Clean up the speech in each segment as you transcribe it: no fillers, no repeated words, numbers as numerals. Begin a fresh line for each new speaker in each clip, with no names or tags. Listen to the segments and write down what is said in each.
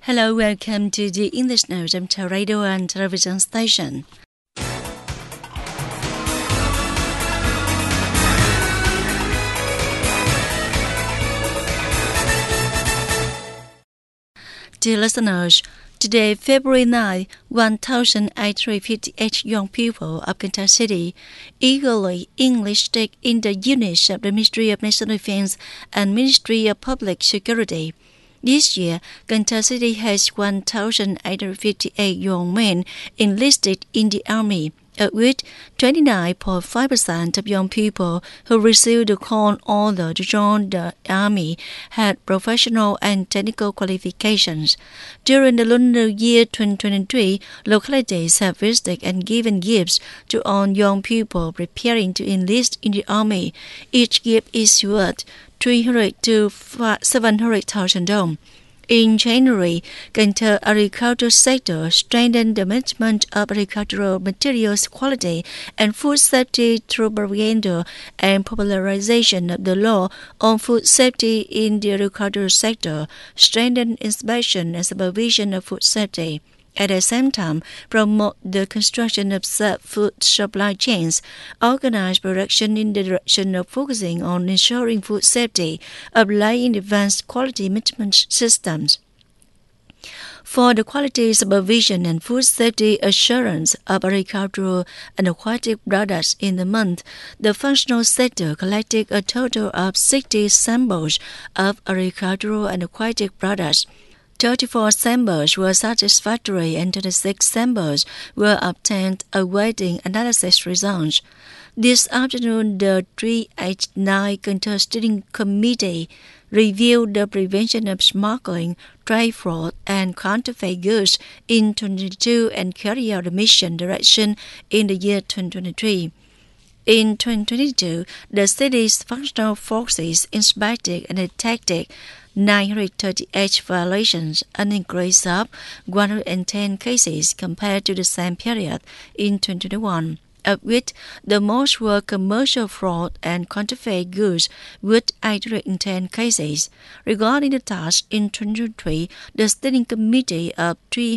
Hello, welcome to the English Note Radio and Television Station. Dear listeners, today, February 9, 1,858 young people of Kansas City eagerly enlisted in the units of the Ministry of National Defense and Ministry of Public Security. This year, Kansas City has 1,858 young men enlisted in the Army, of which 29.5% of young people who received the call order to join the Army had professional and technical qualifications. During the lunar year 2023, localities have visited and given gifts to all young people preparing to enlist in the Army. Each gift is worth $300,000 to $700,000. In January, Kansas agricultural sector strengthened the management of agricultural materials quality and food safety through propaganda and popularization of the law on food safety in the agricultural sector, strengthened inspection and supervision of food safety. At the same time, promote the construction of safe food supply chains, organize production in the direction of focusing on ensuring food safety, applying advanced quality management systems. For the quality supervision and food safety assurance of agricultural and aquatic products in the month, the functional sector collected a total of 60 samples of agricultural and aquatic products. 34 samples were satisfactory and 26 samples were obtained awaiting analysis results. This afternoon, the 389 Kansas Steering Committee reviewed the prevention of smuggling, trade fraud, and counterfeit goods in 2022 and carried out a mission direction in the year 2023. In 2022, the city's functional forces inspected and detected 938 violations, an increase of 110 cases compared to the same period in 2021, of which the most were commercial fraud and counterfeit goods with 810 cases. Regarding the task in 2023, the Steering Committee of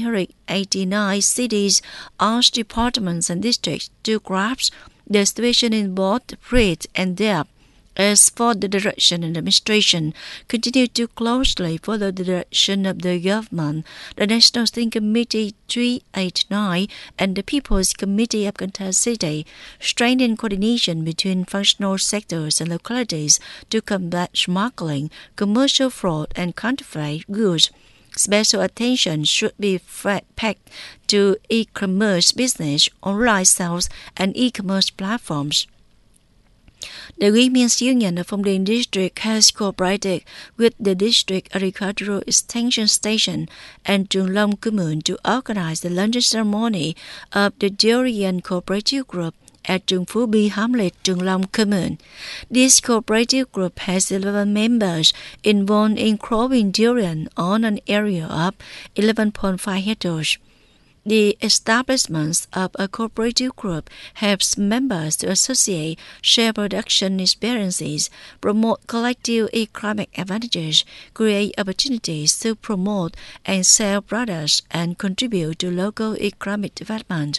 389 cities asked departments and districts to grasp the situation in both breadth and depth. As for the direction and administration, continue to closely follow the direction of the government, the National Steering Committee 389 and the People's Committee of Kansas City, strengthen coordination between functional sectors and localities to combat smuggling, commercial fraud, and counterfeit goods. Special attention should be paid to e-commerce business, online sales, and e-commerce platforms. The Women's Union of Phong District has cooperated with the District Agricultural Extension Station and Trung Long Commune to organize the luncheon ceremony of the Durian Cooperative Group at Trung Phú B Hamlet, Trung Long Commune. This cooperative group has 11 members involved in growing durian on an area of 11.5 hectares. The establishment of a cooperative group helps members to associate, share production experiences, promote collective economic advantages, create opportunities to promote and sell products, and contribute to local economic development.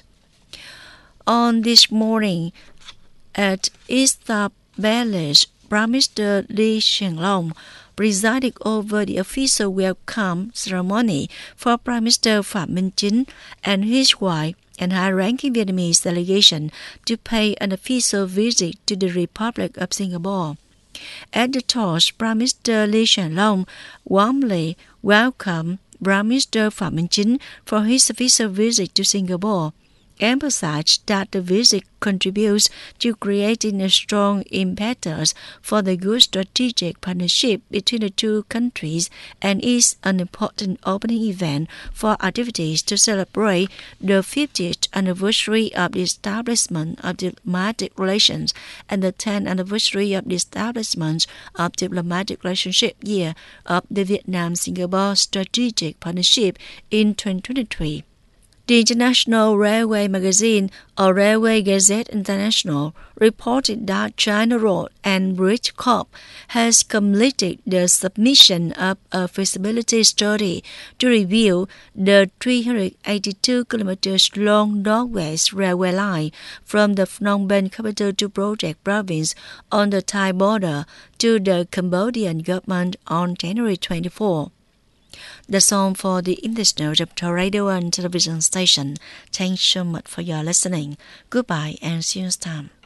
On this morning, at Easter Village, Prime Minister Lee Hsien-loong presided over the official welcome ceremony for Prime Minister Phạm Minh Chính and his wife and high-ranking Vietnamese delegation to pay an official visit to the Republic of Singapore. At the toast, Prime Minister Lee Hsien-loong warmly welcomed Prime Minister Phạm Minh Chính for his official visit to Singapore, emphasized that the visit contributes to creating a strong impetus for the good strategic partnership between the two countries and is an important opening event for activities to celebrate the 50th anniversary of the establishment of diplomatic relations and the 10th anniversary of the establishment of diplomatic relationship year of the Vietnam-Singapore Strategic Partnership in 2023. The International Railway Magazine, or Railway Gazette International, reported that China Road and Bridge Corp has completed the submission of a feasibility study to review the 382 kilometers long Northwest Railway line from the Phnom Penh capital to Project Province on the Thai border to the Cambodian government on January 24. That's all for the English note of the radio and television station. Thanks so much for your listening. Goodbye and see you next time.